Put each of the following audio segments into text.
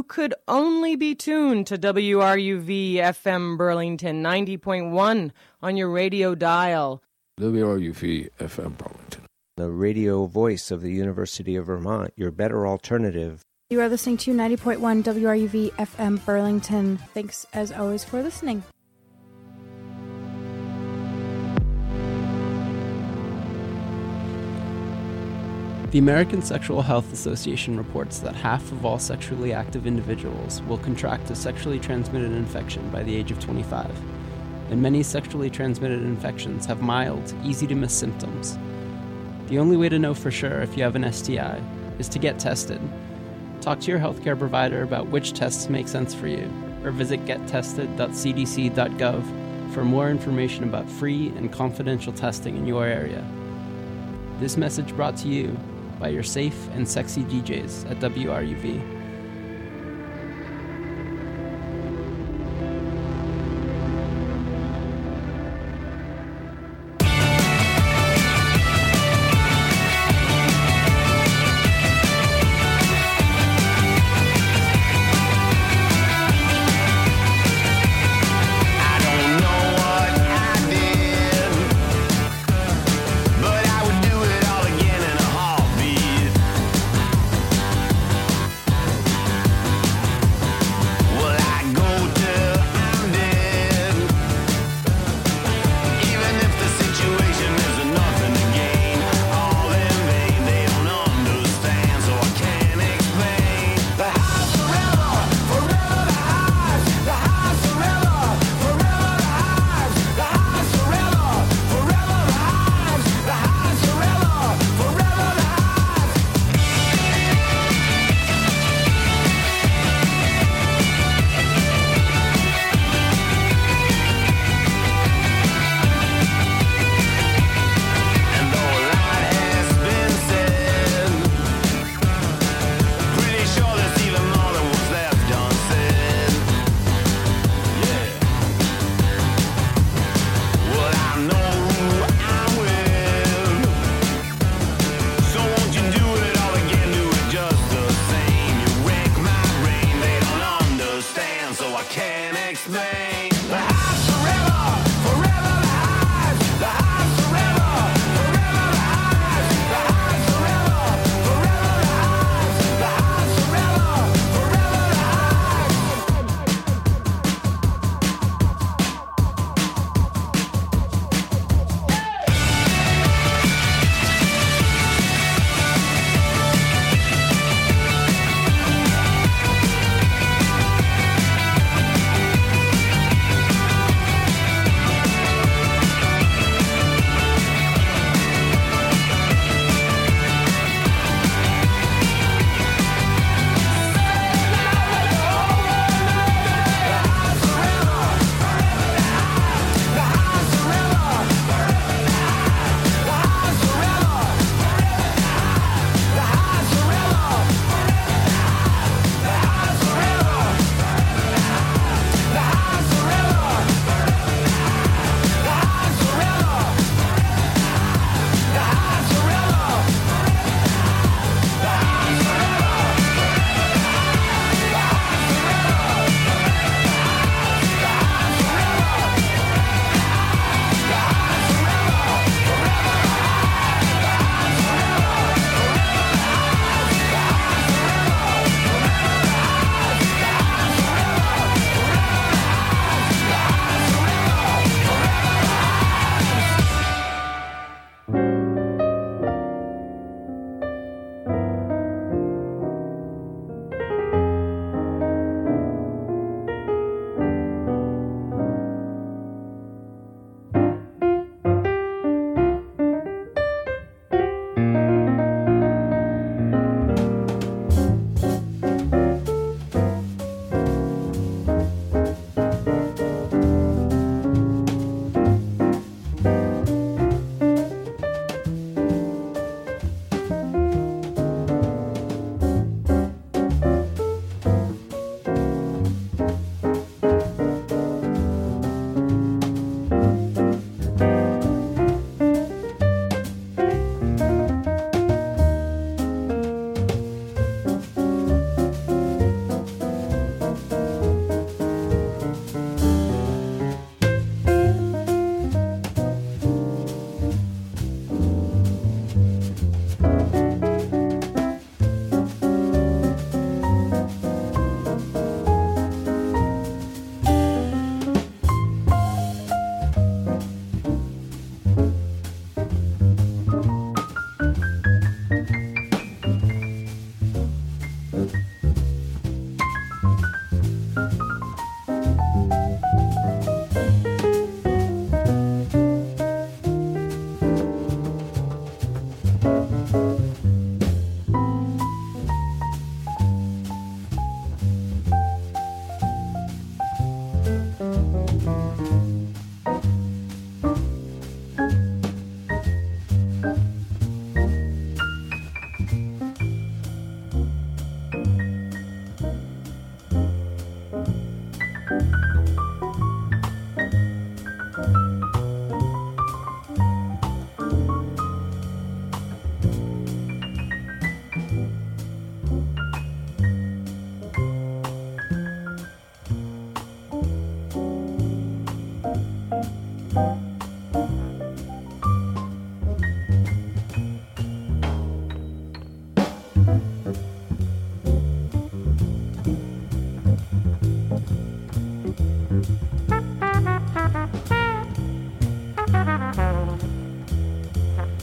could only be tuned to WRUV FM Burlington 90.1 on your radio dial. WRUV FM Burlington, the radio voice of the University of Vermont, your better alternative. You are listening to 90.1 WRUV FM Burlington. Thanks, as always, for listening. The American Sexual Health Association reports that half of all sexually active individuals will contract a sexually transmitted infection by the age of 25, and many sexually transmitted infections have mild, easy-to-miss symptoms. The only way to know for sure if you have an STI is to get tested. Talk to your healthcare provider about which tests make sense for you, or visit gettested.cdc.gov for more information about free and confidential testing in your area. This message brought to you by your safe and sexy DJs at WRUV.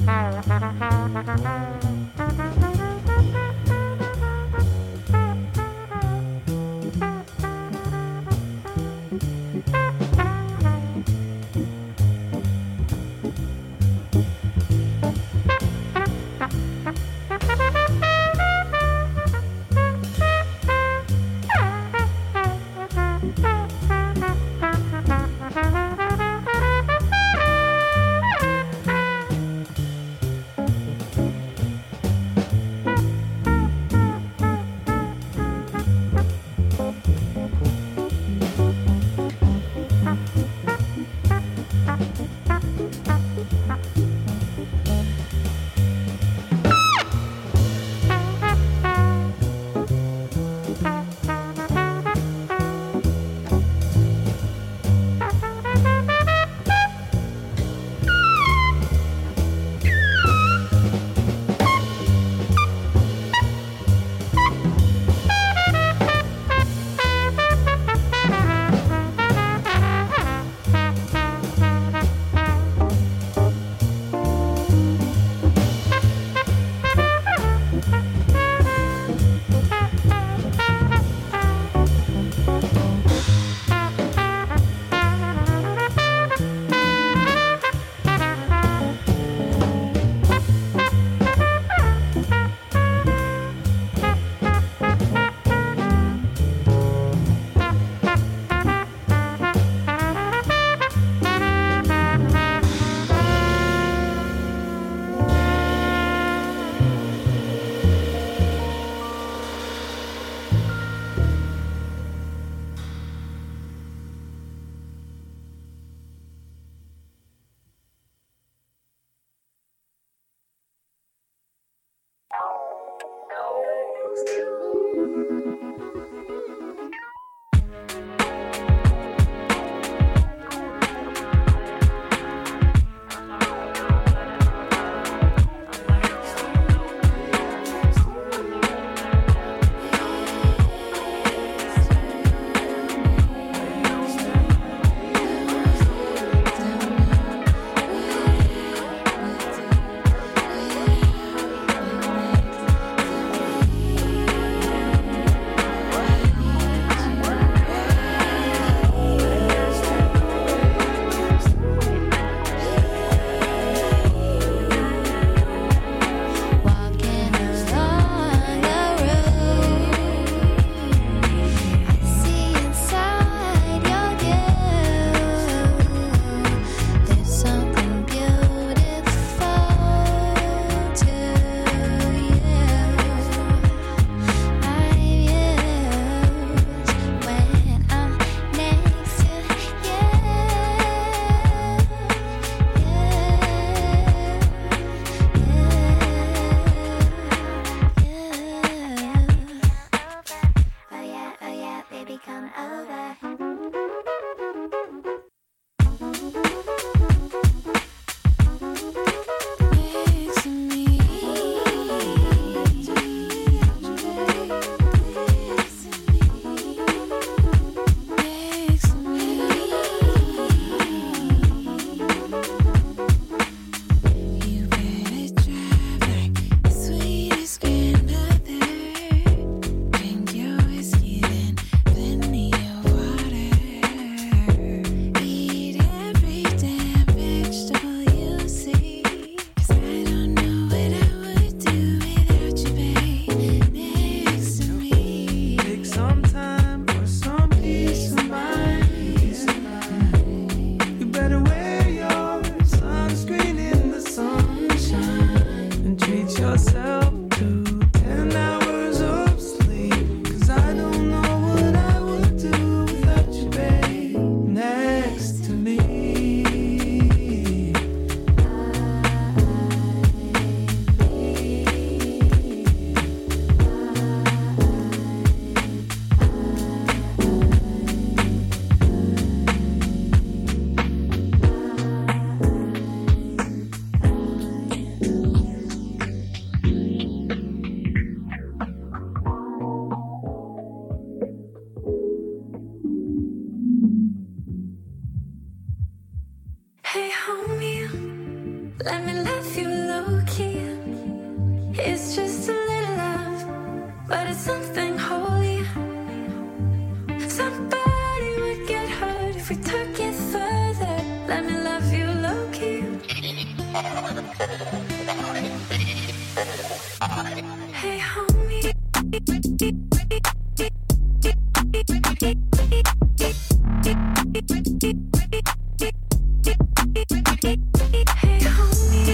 Let me love you, low-key. It's just a little love, but it's something holy. Somebody would get hurt if we took it further. Let me love you low-key. Hey homie. Hey homie.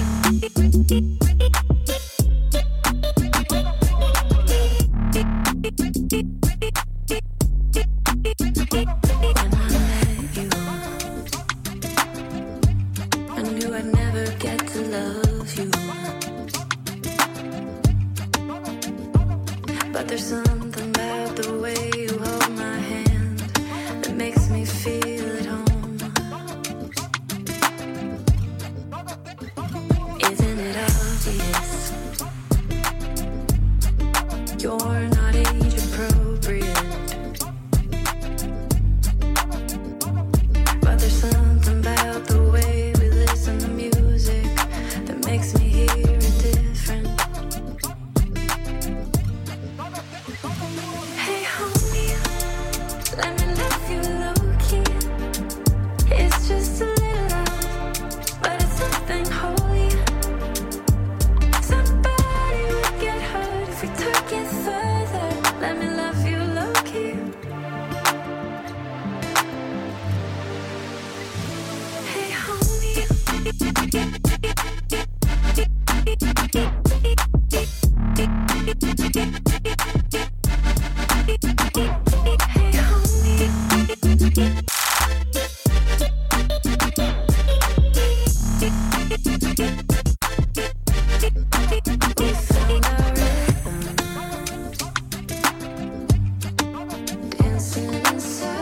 When I met you, I knew I'd never get to love you. But there's something about the way you hold my hand that makes me feel at home. Isn't it obvious? You're not age appropriate. But there's something about the way we listen to music that makes me hear it different. Hey homie, let me love you low-key. It's just a little love, but it's something holy. Somebody would get hurt if we took it further. Let me love you low-key. Hey homie. Hey homie. We found our rhythm, dancing in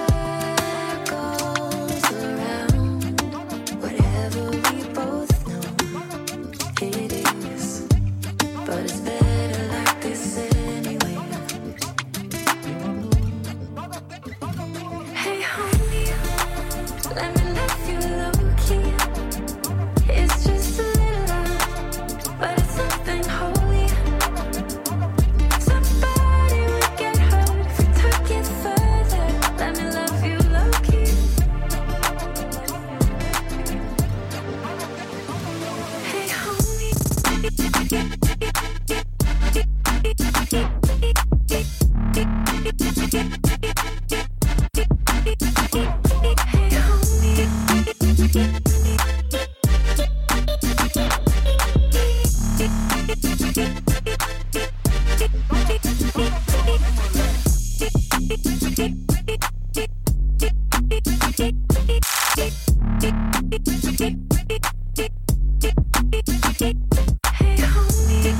circles around whatever we both know it is. But it's better like this anyway. Hey homie, let me love you low-key. It's just a little love, but it's something holy. Somebody would get hurt if we took it further. Let me love you low-key. Hey homie. Hey homie. Hey homie.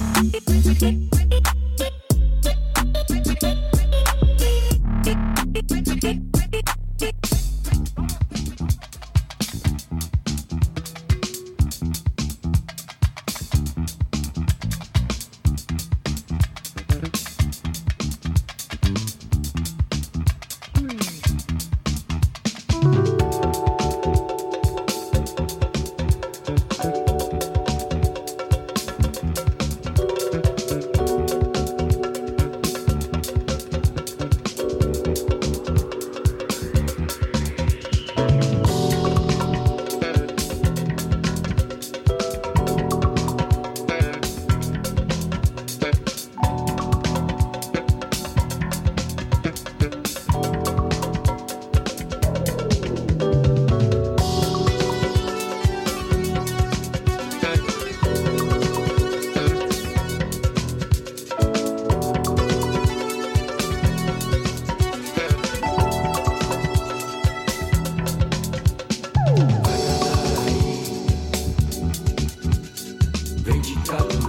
Vem de calor.